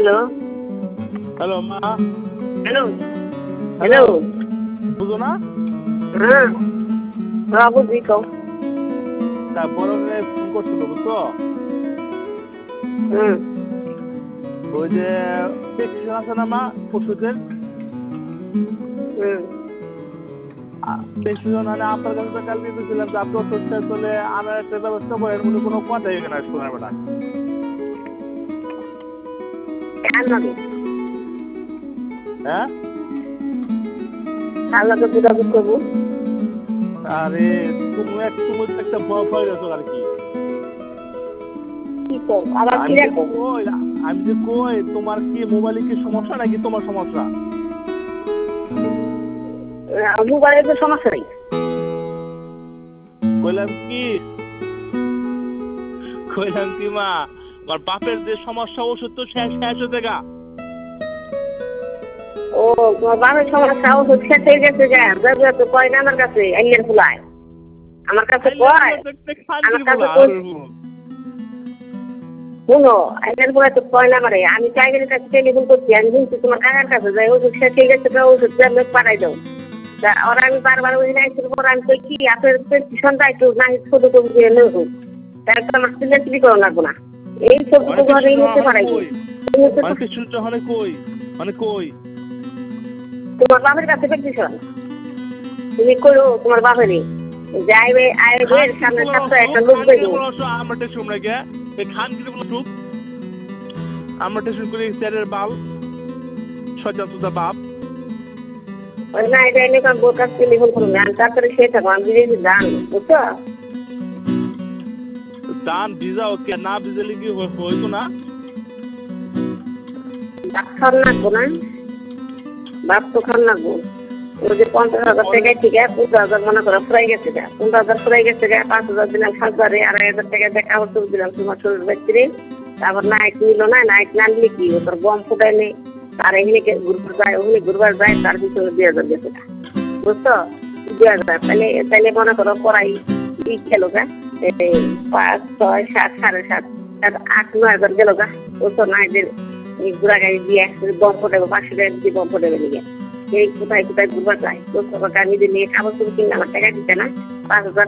Hello hello মা। Hello hello বুঝো না? হ্যাঁ বুঝি কও। তারপরে ফোন করছিল বুঝছো? হুম ওই যে প্রেসক্রিপশন আছে না মা ওষুধের, হুম প্রেসক্রিপশন মানে আপনার কাছে তো কালকে দিয়েছিলাম যে আপনি ওষুধটা চলে আনার একটা ব্যবস্থা করেন, উনি কোনো কথাই এখানে শোনার বেটা। কার লাগে হ্যাঁ কার লাগে যোগাযোগ করবো? আরে তুমি তো একটা ভয় ভয় গেছো আর কি। কি কর আবার কি রাখবো? আমি যে কই তোমার কি মোবাইলে কি সমস্যা নাকি তোমার সমস্যা? মোবাইলের তো সমস্যা নেই। কইলাম কি মা, আমার বাপের যে সমস্যা ওষুধ তো শেষ হতে গা। ও তোমার বাবার সমস্যা ওষুধ শেষ হয়ে গেছে গা, তো কয় না আমার কাছে আইনের ফুলায় আমার কাছে কয়। আমার কাছে শুনো আইনের ফুলায় তো কয় না মারে, আমি টাইগারের কাছে টেলিফোন করছি, আমি শুনছি তোমার কাকার কাছে যাই ওষুধ শেষ হয়ে গেছে, ওষুধ পাঠাই দাও। ওরা আমি বারবার ওই নাইটের পর আমি কই কি আপনার প্রেসক্রিপশন দায় তো না ছোট তো বুঝিয়ে নেব, তার তো আমার সিলেক্টলি করা লাগবো না, এই সব তো ঘরেই নিতে পারাই। তোমার বাপের কাছে প্রেসক্রিপশন তুমি করো, তোমার বাপেরই যাইবে আইবে সামনে সপ্তাহে একটা লোক দেবো। আমরা টেনশন করি স্যারের বাল সজ্জা সুদা বাপ। না এটা এনে কারণ বোর কাছে টেলিফোন করুন আমি তারপরে সে থাকবো, আমি দিয়েছি দান বুঝছো। দান ভিজা ওকে না ভিজালে কি হইতো না? বাপ খান লাগবো না, বাপ তো খান লাগবো। ওই যে 50,000 টাকায় ঠিক আছে 15,000 মনে করো ফুরাই গেছে গা, 15,000 ফুরাই গেছে গা, 5,000 দিলাম 7,000 2,500 টাকা দিয়ে কাপড় চোপড় দিলাম তোমার শরীর ব্যক্তিরে। তারপর নাইট নিল না, নাইট না নিলে কি ও তোর গম ফুটাই নেই, তার এখানে ঘুরবার যায় ওখানে ঘুরবার যায়, তার পিছনে 2,000 গেছে গা বুঝছো। 2,000 তাহলে মনে করো পড়াই ই খেলো গা 5, 6, 7, 7.5, 8, 9,000 গেল গা বুঝছো। নাইটের ঘুরা গাড়ি দিয়ে গম ফুটাবো 500 টাকা দিয়ে গম ফুটাবে নিয়ে এই কোথায় ঘুরবার যায় বুঝছো। আমি নিয়ে কাগজ কিনে আমার টাকা দিতে না 5,000